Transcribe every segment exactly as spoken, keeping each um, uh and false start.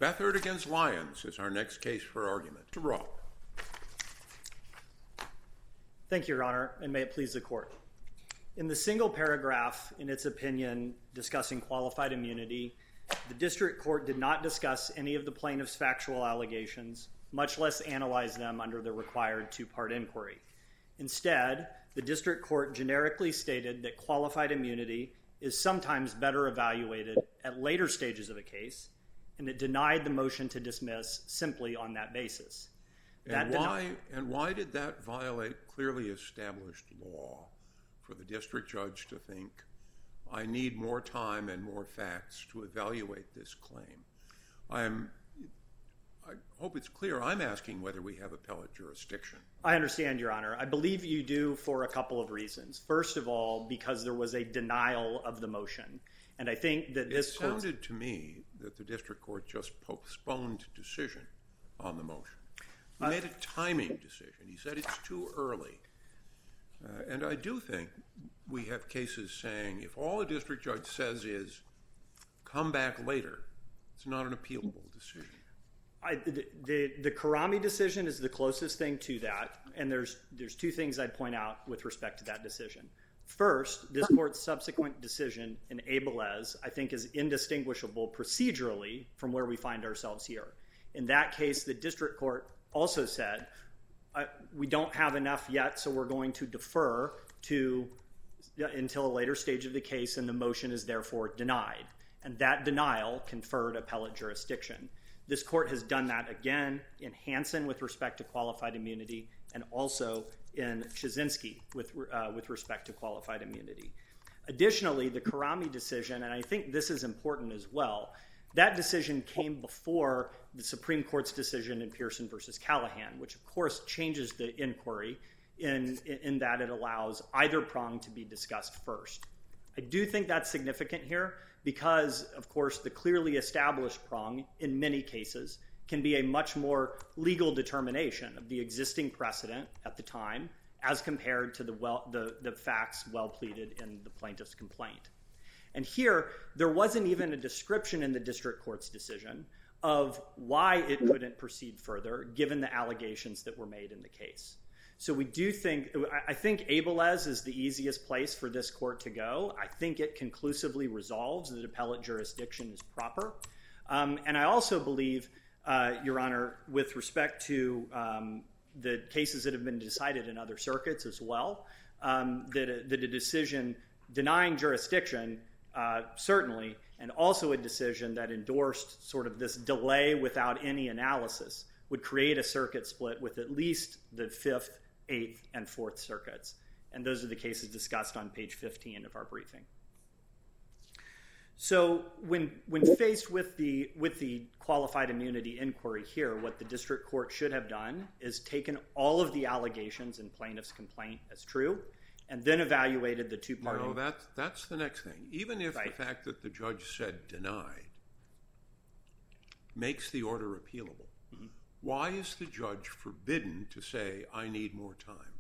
Beathard against Lyons is our next case for argument. To Roth. Thank you, Your Honor, and may it please the Court. In the single paragraph in its opinion discussing qualified immunity, the District Court did not discuss any of the plaintiff's factual allegations, much less analyze them under the required two-part inquiry. Instead, the District Court generically stated that qualified immunity is sometimes better evaluated at later stages of a case, and it denied the motion to dismiss simply on that basis. And why, and why did that violate clearly established law for the district judge to think, I need more time and more facts to evaluate this claim? I'm, I hope it's clear I'm asking whether we have appellate jurisdiction. I understand, Your Honor. I believe you do for a couple of reasons. First of all, because there was a denial of the motion. And I think that this It sounded to me that the district court just postponed decision on the motion. He made a timing decision. He said it's too early. Uh, and I do think we have cases saying if all a district judge says is come back later, it's not an appealable decision. I, the, the, the Karami decision is the closest thing to that. And there's, there's two things I'd point out with respect to that decision. First, this court's subsequent decision in Abelez, I think, is indistinguishable procedurally from where we find ourselves here. In that case, the district court also said, uh, we don't have enough yet, so we're going to defer to uh, until a later stage of the case, and the motion is therefore denied. And that denial conferred appellate jurisdiction. This court has done that again in Hansen with respect to qualified immunity, and also in Chizinski with, uh, with respect to qualified immunity. Additionally, the Karami decision, and I think this is important as well, that decision came before the Supreme Court's decision in Pearson versus Callahan, which of course changes the inquiry in, in that it allows either prong to be discussed first. I do think that's significant here because, of course, the clearly established prong in many cases can be a much more legal determination of the existing precedent at the time as compared to the, well, the, the facts well pleaded in the plaintiff's complaint. And here, there wasn't even a description in the district court's decision of why it couldn't proceed further given the allegations that were made in the case. So we do think, I think Abelez is the easiest place for this court to go. I think it conclusively resolves that appellate jurisdiction is proper. Um, and I also believe, uh, Your Honor, with respect to um, the cases that have been decided in other circuits as well, um, that, a, that a decision denying jurisdiction Uh, certainly, and also a decision that endorsed sort of this delay without any analysis would create a circuit split with at least the Fifth, Eighth, and Fourth Circuits. And those are the cases discussed on page fifteen of our briefing. So when when faced with the with the qualified immunity inquiry here, what the district court should have done is taken all of the allegations in plaintiff's complaint as true, and then evaluated the two-part. No, that's, that's the next thing. Even if right. the fact that the judge said denied makes the order appealable, mm-hmm. why is the judge forbidden to say, I need more time?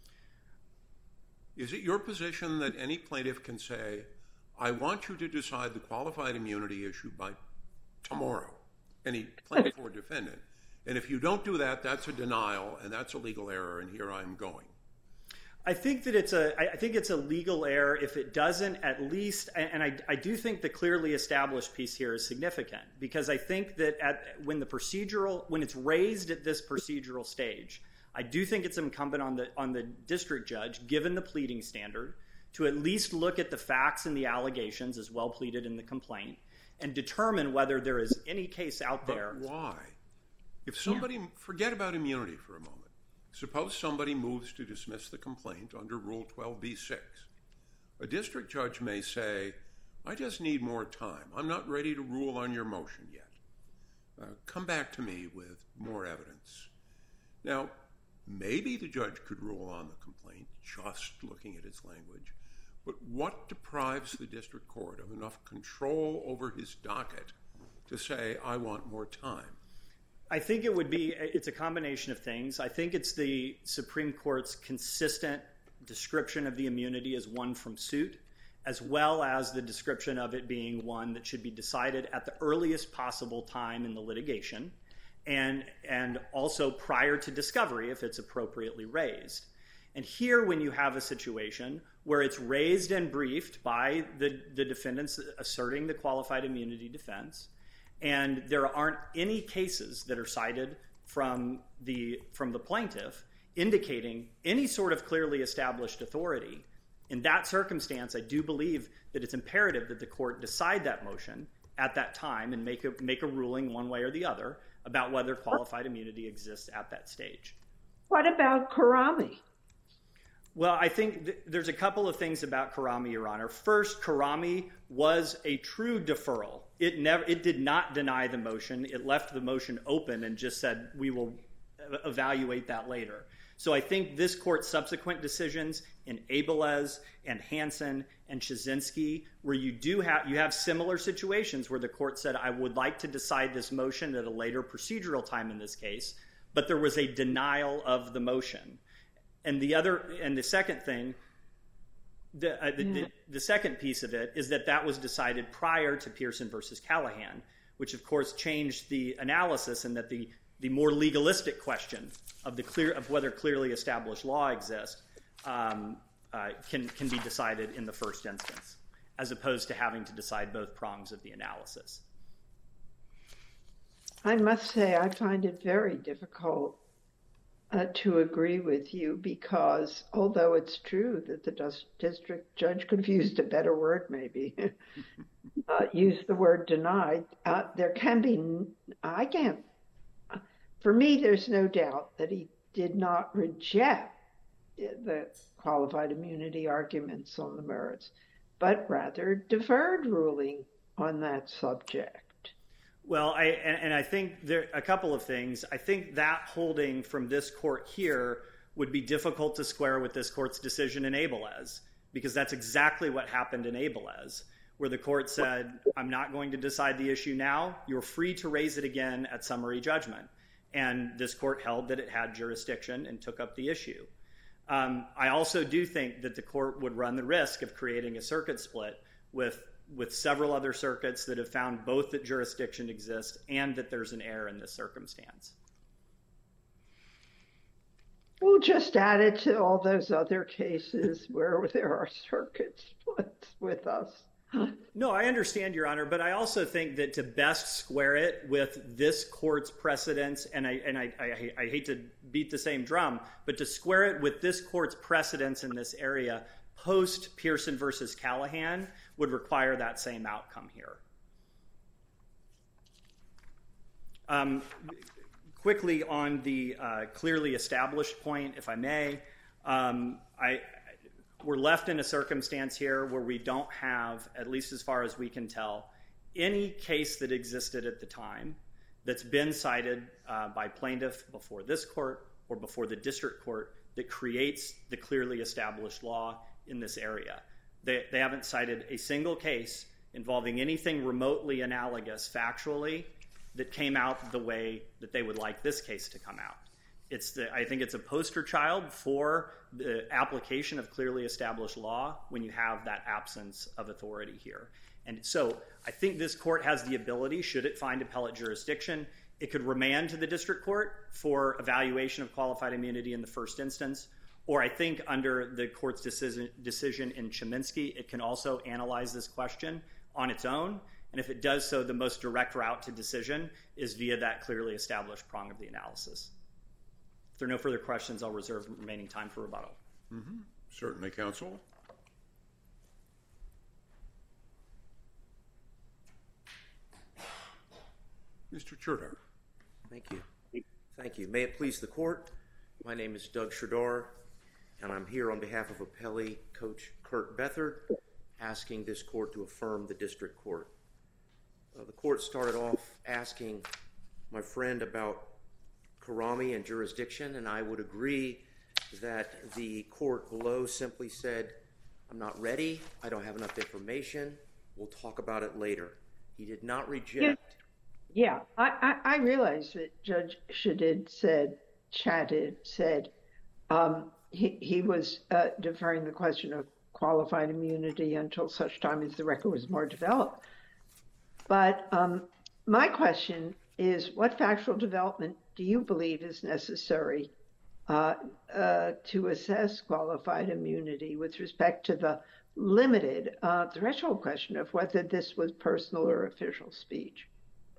Is it your position that any plaintiff can say, I want you to decide the qualified immunity issue by tomorrow, any plaintiff or defendant, and if you don't do that, that's a denial, and that's a legal error, and here I'm going? I think that it's a. I think it's a legal error if it doesn't at least, and I, I do think the clearly established piece here is significant because I think that at when the procedural when it's raised at this procedural stage, I do think it's incumbent on the on the district judge, given the pleading standard, to at least look at the facts and the allegations as well pleaded in the complaint and determine whether there is any case out there. But why? If somebody yeah. forget about immunity for a moment. Suppose somebody moves to dismiss the complaint under Rule twelve b six. A district judge may say, I just need more time. I'm not ready to rule on your motion yet. Uh, come back to me with more evidence. Now, maybe the judge could rule on the complaint just looking at its language, but what deprives the district court of enough control over his docket to say, I want more time? I think it would be, it's a combination of things. I think it's the Supreme Court's consistent description of the immunity as one from suit, as well as the description of it being one that should be decided at the earliest possible time in the litigation, and, and also prior to discovery if it's appropriately raised. And here, when you have a situation where it's raised and briefed by the, the defendants asserting the qualified immunity defense, and there aren't any cases that are cited from the, from the plaintiff indicating any sort of clearly established authority, in that circumstance, I do believe that it's imperative that the court decide that motion at that time and make a, make a ruling one way or the other about whether qualified immunity exists at that stage. What about Karami? Well, I think th- there's a couple of things about Karami, Your Honor. First, Karami was a true deferral. It never, it did not deny the motion. It left the motion open and just said, we will evaluate that later. So I think this court's subsequent decisions in Abelez and Hansen and Chizinski, where you do have, you have similar situations where the court said, I would like to decide this motion at a later procedural time in this case, but there was a denial of the motion. And the other, and the second thing, the, uh, the, yeah. the, the second piece of it is that that was decided prior to Pearson versus Callahan, which of course changed the analysis, and that the, the more legalistic question of the clear of whether clearly established law exists um, uh, can can be decided in the first instance, as opposed to having to decide both prongs of the analysis. I must say, I find it very difficult Uh, to agree with you, because although it's true that the district judge confused a better word, maybe, uh, used the word denied, uh, there can be, I can't, for me, there's no doubt that he did not reject the qualified immunity arguments on the merits, but rather deferred ruling on that subject. Well, I and, and I think there a couple of things. I think that holding from this court here would be difficult to square with this court's decision in Abelez, because that's exactly what happened in Abelez, where the court said, I'm not going to decide the issue now. You're free to raise it again at summary judgment. And this court held that it had jurisdiction and took up the issue. Um, I also do think that the court would run the risk of creating a circuit split with with several other circuits that have found both that jurisdiction exists and that there's an error in this circumstance. We'll just add it to all those other cases where there are circuit splits with us. No, I understand, Your Honor, but I also think that to best square it with this court's precedents, and I and I, I, I hate to beat the same drum, but to square it with this court's precedents in this area post Pearson versus Callahan would require that same outcome here. Um, quickly on the uh, clearly established point, if I may, um, I, we're left in a circumstance here where we don't have, at least as far as we can tell, any case that existed at the time that's been cited uh, by plaintiff before this court or before the district court that creates the clearly established law in this area. They, they haven't cited a single case involving anything remotely analogous factually that came out the way that they would like this case to come out. It's the, I think it's a poster child for the application of clearly established law when you have that absence of authority here. And so I think this court has the ability, should it find appellate jurisdiction, it could remand to the district court for evaluation of qualified immunity in the first instance. Or I think under the court's decision, decision in Chiminski, it can also analyze this question on its own. And if it does so, the most direct route to decision is via that clearly established prong of the analysis. If there are no further questions, I'll reserve remaining time for rebuttal. Mm-hmm. Certainly, counsel. Mister Cherdar. Thank you. Thank you. May it please the court, my name is Doug Cherdar, and I'm here on behalf of appellee Coach Kurt Beathard, asking this court to affirm the district court. Uh, the court started off asking my friend about Karami and jurisdiction, and I would agree that the court below simply said, I'm not ready, I don't have enough information, we'll talk about it later. He did not reject. Yeah, I, I, I realize that Judge Shadid said, chatted, said, um, he, he was uh, deferring the question of qualified immunity until such time as the record was more developed. But um, my question is, what factual development do you believe is necessary uh, uh, to assess qualified immunity with respect to the limited uh, threshold question of whether this was personal or official speech?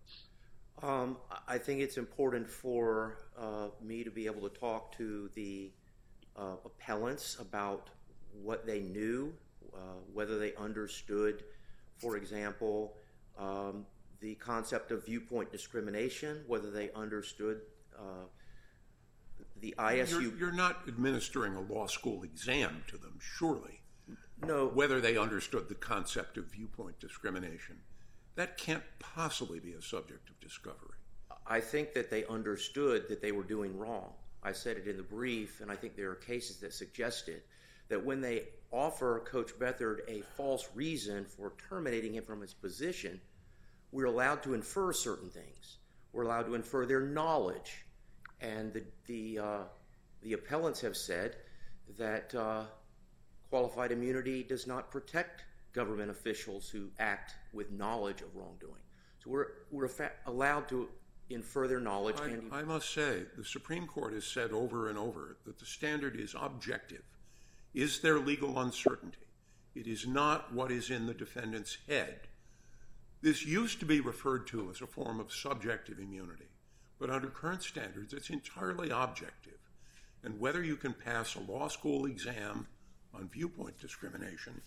Um, I think it's important for uh, me to be able to talk to the uh, appellants about what they knew, uh, whether they understood, for example, um, the concept of viewpoint discrimination, whether they understood uh, the I S U. You're, you're not administering a law school exam to them, surely. No. Whether they understood the concept of viewpoint discrimination. That can't possibly be a subject of discovery. I think that they understood that they were doing wrong. I said it in the brief, and I think there are cases that suggested that when they offer Coach Beathard a false reason for terminating him from his position, we're allowed to infer certain things. We're allowed to infer their knowledge. And the the, uh, the appellants have said that uh, qualified immunity does not protect government officials who act with knowledge of wrongdoing. So we're we're fa- allowed to infer their knowledge. I, and I must say, the Supreme Court has said over and over that the standard is objective. Is there legal uncertainty? It is not what is in the defendant's head. This used to be referred to as a form of subjective immunity, but under current standards, it's entirely objective. And whether you can pass a law school exam on viewpoint discrimination,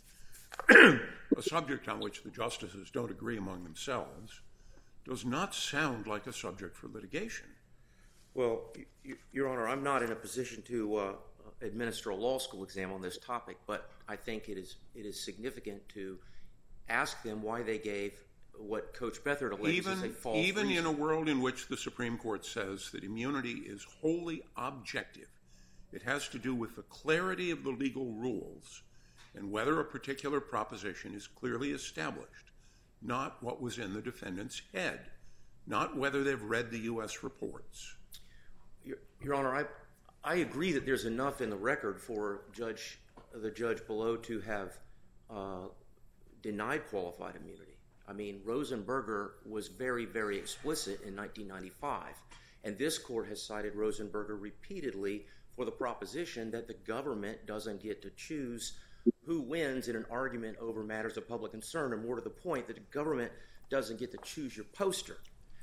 a subject on which the justices don't agree among themselves, does not sound like a subject for litigation. Well, y- Your Honor, I'm not in a position to uh, administer a law school exam on this topic, but I think it is it is significant to ask them why they gave what Coach Beathard alleges even, is a false Even reason. in a world in which the Supreme Court says that immunity is wholly objective, it has to do with the clarity of the legal rules and whether a particular proposition is clearly established, not what was in the defendant's head, not whether they've read the U S reports. Your, Your Honor, I I agree that there's enough in the record for judge the judge below to have uh, denied qualified immunity. I mean, Rosenberger was very, very explicit in nineteen ninety-five, and this court has cited Rosenberger repeatedly for the proposition that the government doesn't get to choose who wins in an argument over matters of public concern, and more to the point, that the government doesn't get to choose your poster.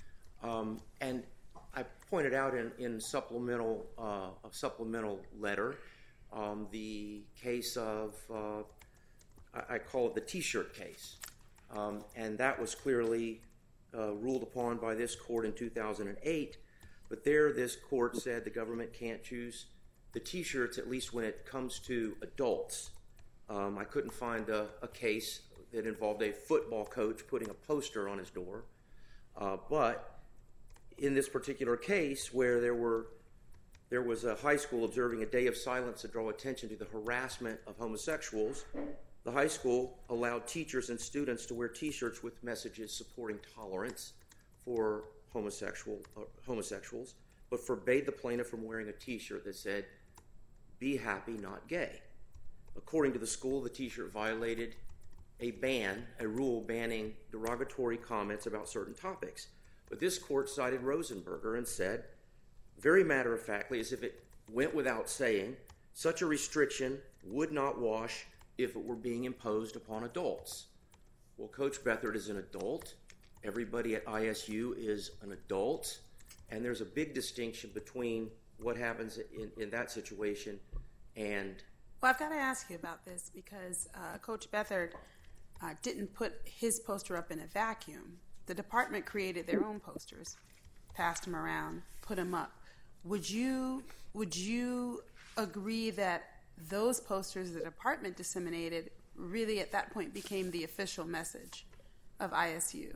Um, and I pointed out in, in supplemental uh, a supplemental letter um, the case of, uh, I, I call it the T-shirt case. Um, and that was clearly uh, ruled upon by this court in two thousand eight. But there, this court said the government can't choose the T-shirts, at least when it comes to adults. Um, I couldn't find a, a case that involved a football coach putting a poster on his door. Uh, but in this particular case, where there were there was a high school observing a day of silence to draw attention to the harassment of homosexuals, the high school allowed teachers and students to wear T-shirts with messages supporting tolerance for homosexual uh, homosexuals, but forbade the plaintiff from wearing a T-shirt that said, "Be happy, not gay." According to the school, the T-shirt violated a ban, a rule banning derogatory comments about certain topics. But this court cited Rosenberger and said, very matter-of-factly, as if it went without saying, such a restriction would not wash if it were being imposed upon adults. Well, Coach Beathard is an adult. Everybody at I S U is an adult. And there's a big distinction between what happens in, in that situation and... Well, I've got to ask you about this because uh, Coach Beathard uh, didn't put his poster up in a vacuum. The department created their own posters, passed them around, put them up. Would you would you agree that those posters the department disseminated really at that point became the official message of I S U?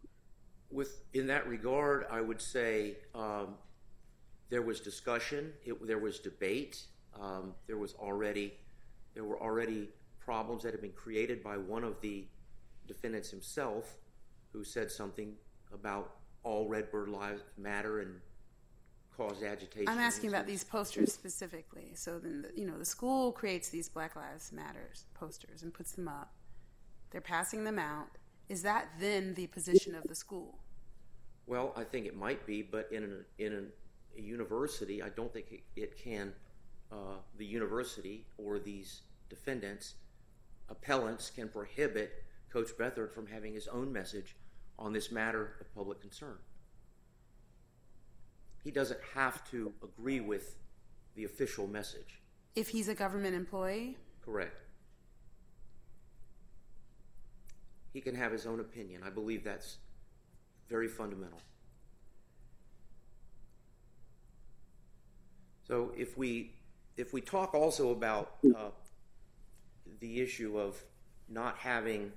With in that regard, I would say um, there was discussion, it, there was debate. Um, there was already there were already problems that had been created by one of the defendants himself, who said something about all Redbird lives matter and caused agitation. I'm asking about these posters specifically. So then, the, you know, the school creates these Black Lives Matters posters and puts them up. They're passing them out. Is that then the position of the school? Well, I think it might be, but in a, in a, a university, I don't think it, it can, uh, the university or these defendants, appellants, can prohibit Coach Beathard from having his own message on this matter of public concern. He doesn't have to agree with the official message. If he's a government employee? Correct. He can have his own opinion. I believe that's very fundamental. So if we if we talk also about uh, the issue of not having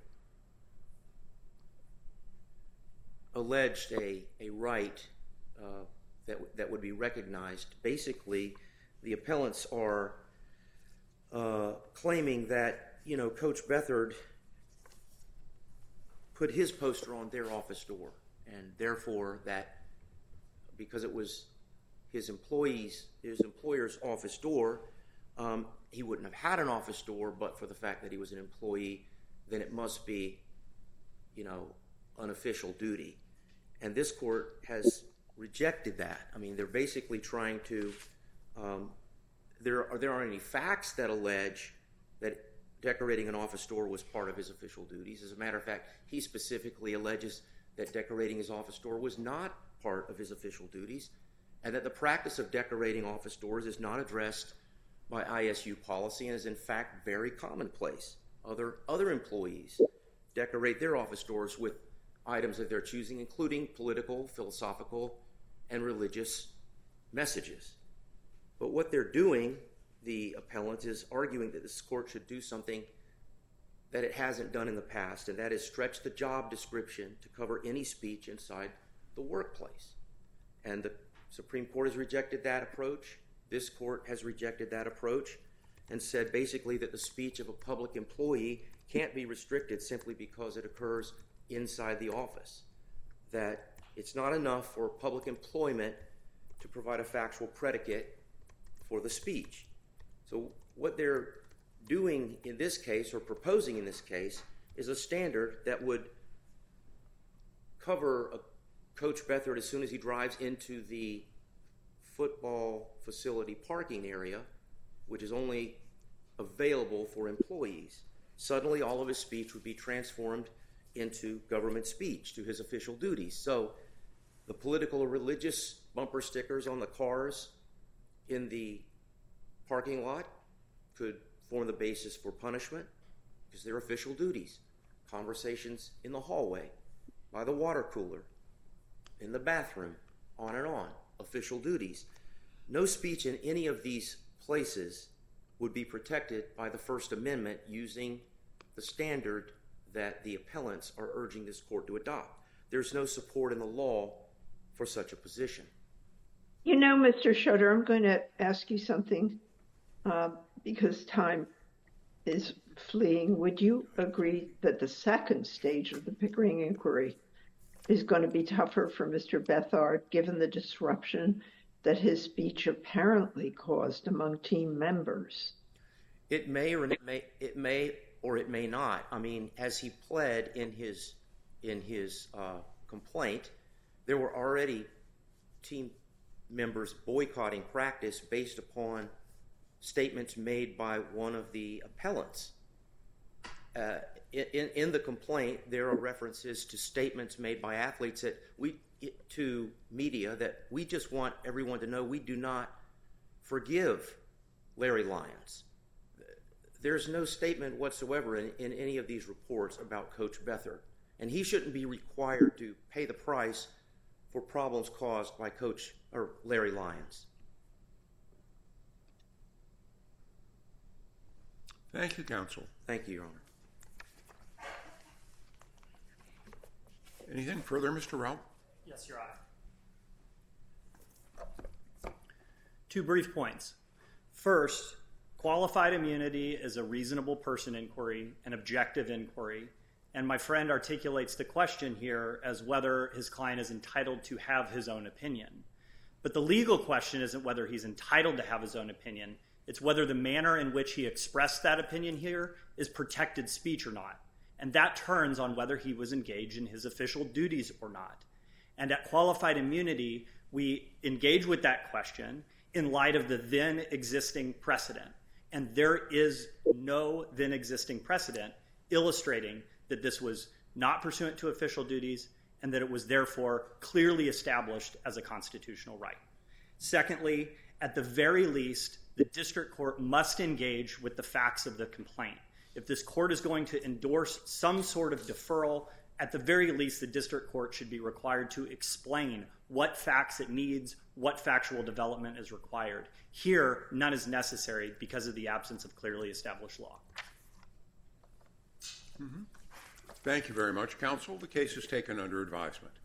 alleged a, a right uh, that, that would be recognized, basically the appellants are uh, claiming that, you know, Coach Beathard put his poster on their office door, and therefore that because it was his employees, his employer's office door, um, he wouldn't have had an office door, but for the fact that he was an employee, then it must be, you know, unofficial duty. And this court has rejected that. I mean, they're basically trying to, um, there, are, there aren't any facts that allege that decorating an office door was part of his official duties. As a matter of fact, he specifically alleges that decorating his office door was not part of his official duties, and that the practice of decorating office doors is not addressed by I S U policy and is in fact very commonplace. Other, other employees decorate their office doors with items of their choosing, including political, philosophical, and religious messages. But what they're doing, the appellant, is arguing that this court should do something that it hasn't done in the past, and that is stretch the job description to cover any speech inside the workplace. And the Supreme Court has rejected that approach. This court has rejected that approach and said basically that the speech of a public employee can't be restricted simply because it occurs inside the office, that it's not enough for public employment to provide a factual predicate for the speech. So what they're doing in this case, or proposing in this case, is a standard that would cover a Coach Beathard as soon as he drives into the football facility parking area, which is only available for employees. Suddenly all of his speech would be transformed into government speech to his official duties. So the political or religious bumper stickers on the cars in the parking lot could form the basis for punishment because they're official duties. Conversations in the hallway, by the water cooler, in the bathroom, on and on, official duties. No speech in any of these places would be protected by the First Amendment using the standard that the appellants are urging this court to adopt. There's no support in the law for such a position. You know, Mister Schroeder, I'm going to ask you something uh, because time is fleeing. Would you agree that the second stage of the Pickering inquiry is going to be tougher for Mister Beathard, given the disruption that his speech apparently caused among team members? It may or it may it may or it may not. I mean, as he pled in his in his uh, complaint, there were already team members boycotting practice based upon statements made by one of the appellants. Uh, in, in the complaint, there are references to statements made by athletes that we to media that we just want everyone to know we do not forgive Larry Lyons. There's no statement whatsoever in, in any of these reports about Coach Beathard, and he shouldn't be required to pay the price for problems caused by Coach or Larry Lyons. Thank you, counsel. Thank you, Your Honor. Anything further, Mister Rao? Yes, Your Honor. Two brief points. First, qualified immunity is a reasonable person inquiry, an objective inquiry, and my friend articulates the question here as whether his client is entitled to have his own opinion. But the legal question isn't whether he's entitled to have his own opinion. It's whether the manner in which he expressed that opinion here is protected speech or not. And that turns on whether he was engaged in his official duties or not. And at qualified immunity, we engage with that question in light of the then existing precedent. And there is no then existing precedent illustrating that this was not pursuant to official duties and that it was therefore clearly established as a constitutional right. Secondly, at the very least, the district court must engage with the facts of the complaint. If this court is going to endorse some sort of deferral, at the very least, the district court should be required to explain what facts it needs, what factual development is required. Here, none is necessary because of the absence of clearly established law. Mm-hmm. Thank you very much, counsel. The case is taken under advisement.